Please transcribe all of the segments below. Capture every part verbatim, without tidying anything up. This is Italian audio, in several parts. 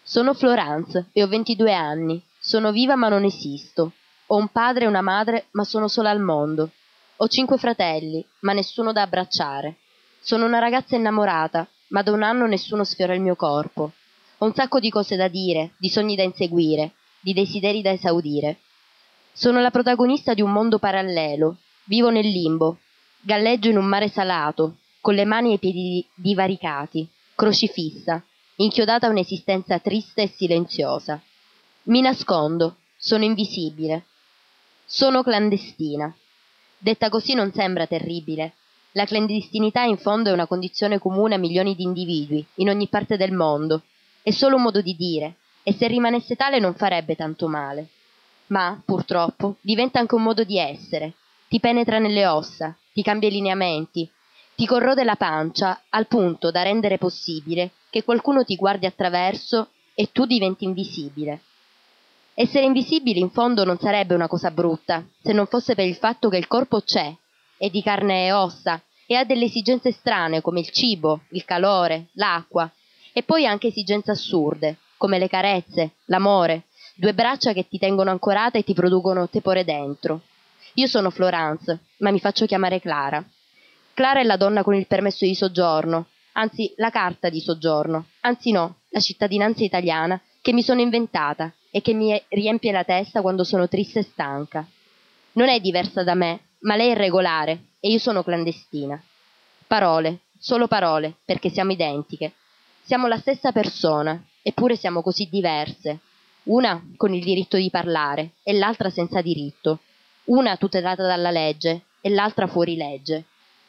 Sono Florence e ho ventidue anni. Sono viva ma non esisto. Ho un padre e una madre ma sono sola al mondo. Ho cinque fratelli ma nessuno da abbracciare. Sono una ragazza innamorata ma da un anno nessuno sfiora il mio corpo. Ho un sacco di cose da dire, di sogni da inseguire, di desideri da esaudire. Sono la protagonista di un mondo parallelo. Vivo nel limbo. Galleggio in un mare salato, con le mani e i piedi divaricati, crocifissa, inchiodata a un'esistenza triste e silenziosa. Mi nascondo, sono invisibile. Sono clandestina. Detta così non sembra terribile. La clandestinità in fondo è una condizione comune a milioni di individui, in ogni parte del mondo. È solo un modo di dire, e se rimanesse tale non farebbe tanto male. Ma, purtroppo, diventa anche un modo di essere. Ti penetra nelle ossa, ti cambia i lineamenti, ti corrode la pancia al punto da rendere possibile che qualcuno ti guardi attraverso e tu diventi invisibile. Essere invisibili in fondo non sarebbe una cosa brutta, se non fosse per il fatto che il corpo c'è, è di carne e ossa, e ha delle esigenze strane come il cibo, il calore, l'acqua, e poi anche esigenze assurde, come le carezze, l'amore, due braccia che ti tengono ancorata e ti producono tepore dentro. Io sono Florence, ma mi faccio chiamare Clara. Clara è la donna con il permesso di soggiorno, anzi la carta di soggiorno, anzi no, la cittadinanza italiana che mi sono inventata e che mi riempie la testa quando sono triste e stanca. Non è diversa da me, ma lei è regolare e io sono clandestina. Parole, solo parole, perché siamo identiche. Siamo la stessa persona, eppure siamo così diverse. Una con il diritto di parlare e l'altra senza diritto. Una tutelata dalla legge e l'altra fuori legge.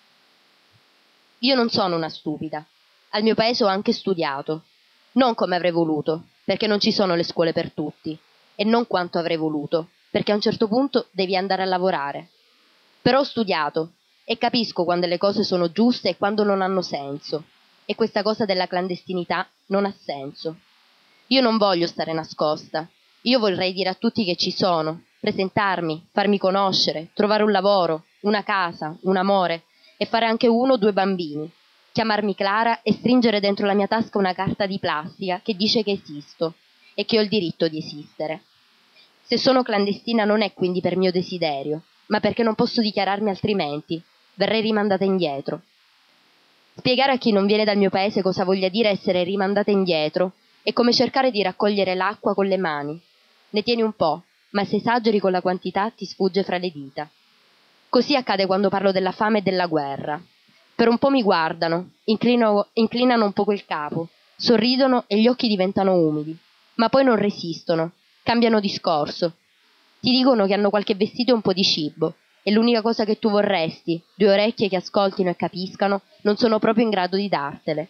Io non sono una stupida. Al mio paese ho anche studiato. Non come avrei voluto, perché non ci sono le scuole per tutti. E non quanto avrei voluto, perché a un certo punto devi andare a lavorare. Però ho studiato e capisco quando le cose sono giuste e quando non hanno senso. E questa cosa della clandestinità non ha senso. Io non voglio stare nascosta. Io vorrei dire a tutti che ci sono, presentarmi, farmi conoscere, trovare un lavoro, una casa, un amore e fare anche uno o due bambini. Chiamarmi Clara e stringere dentro la mia tasca una carta di plastica che dice che esisto e che ho il diritto di esistere. Se sono clandestina non è quindi per mio desiderio, ma perché non posso dichiararmi altrimenti. Verrei rimandata indietro. Spiegare a chi non viene dal mio paese cosa voglia dire essere rimandata indietro è come cercare di raccogliere l'acqua con le mani. Ne tieni un po', ma se esageri con la quantità ti sfugge fra le dita. Così accade quando parlo della fame e della guerra. Per un po' mi guardano, inclino, inclinano un poco il capo, sorridono e gli occhi diventano umidi, ma poi non resistono, cambiano discorso. Ti dicono che hanno qualche vestito e un po' di cibo, e l'unica cosa che tu vorresti, due orecchie che ascoltino e capiscano, non sono proprio in grado di dartele.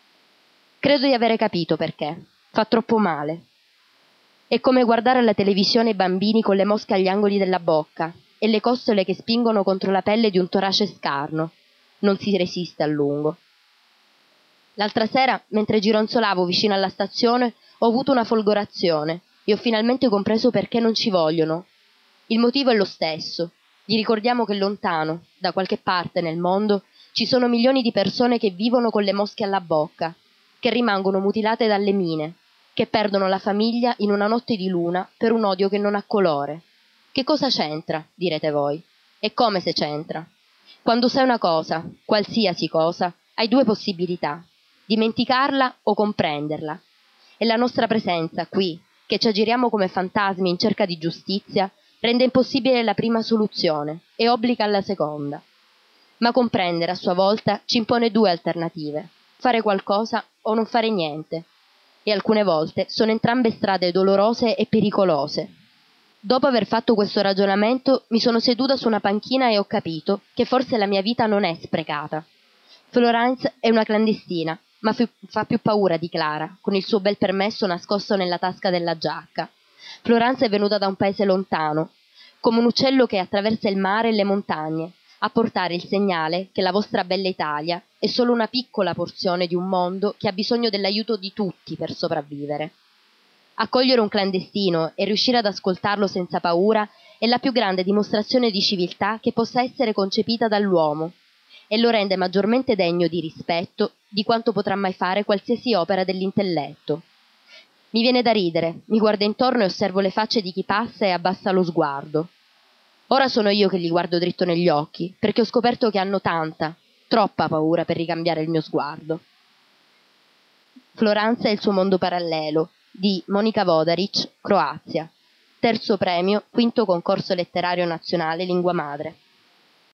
Credo di avere capito perché. Fa troppo male. È come guardare alla televisione i bambini con le mosche agli angoli della bocca e le costole che spingono contro la pelle di un torace scarno. Non si resiste a lungo. L'altra sera, mentre gironzolavo vicino alla stazione, ho avuto una folgorazione e ho finalmente compreso perché non ci vogliono. Il motivo è lo stesso. Gli ricordiamo che lontano, da qualche parte nel mondo, ci sono milioni di persone che vivono con le mosche alla bocca, che rimangono mutilate dalle mine, che perdono la famiglia in una notte di luna per un odio che non ha colore. Che cosa c'entra, direte voi? E come se c'entra? Quando sai una cosa, qualsiasi cosa, hai due possibilità, dimenticarla o comprenderla. E la nostra presenza qui, che ci aggiriamo come fantasmi in cerca di giustizia, rende impossibile la prima soluzione e obbliga alla seconda. Ma comprendere a sua volta ci impone due alternative, fare qualcosa o non fare niente. E alcune volte sono entrambe strade dolorose e pericolose. Dopo aver fatto questo ragionamento mi sono seduta su una panchina e ho capito che forse la mia vita non è sprecata. Florence è una clandestina, ma fi- fa più paura di Clara, con il suo bel permesso nascosto nella tasca della giacca. Florence è venuta da un paese lontano, come un uccello che attraversa il mare e le montagne, a portare il segnale che la vostra bella Italia è solo una piccola porzione di un mondo che ha bisogno dell'aiuto di tutti per sopravvivere. Accogliere un clandestino e riuscire ad ascoltarlo senza paura è la più grande dimostrazione di civiltà che possa essere concepita dall'uomo e lo rende maggiormente degno di rispetto di quanto potrà mai fare qualsiasi opera dell'intelletto. Mi viene da ridere, mi guardo intorno e osservo le facce di chi passa e abbassa lo sguardo. Ora sono io che li guardo dritto negli occhi, perché ho scoperto che hanno tanta, troppa paura per ricambiare il mio sguardo. Floranza e il suo mondo parallelo, di Monika Vodaric, Croazia. Terzo premio, quinto concorso letterario nazionale lingua madre.